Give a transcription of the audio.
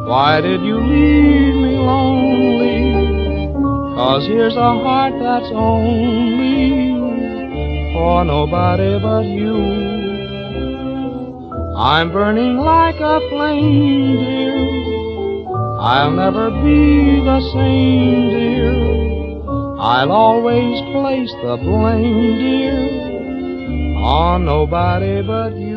Why did you leave me lonely? 'Cause here's a heart that's only for nobody but you. I'm burning like a flame, dear. I'll never be the same, dear. I'll always place the blame, dear, on nobody but you.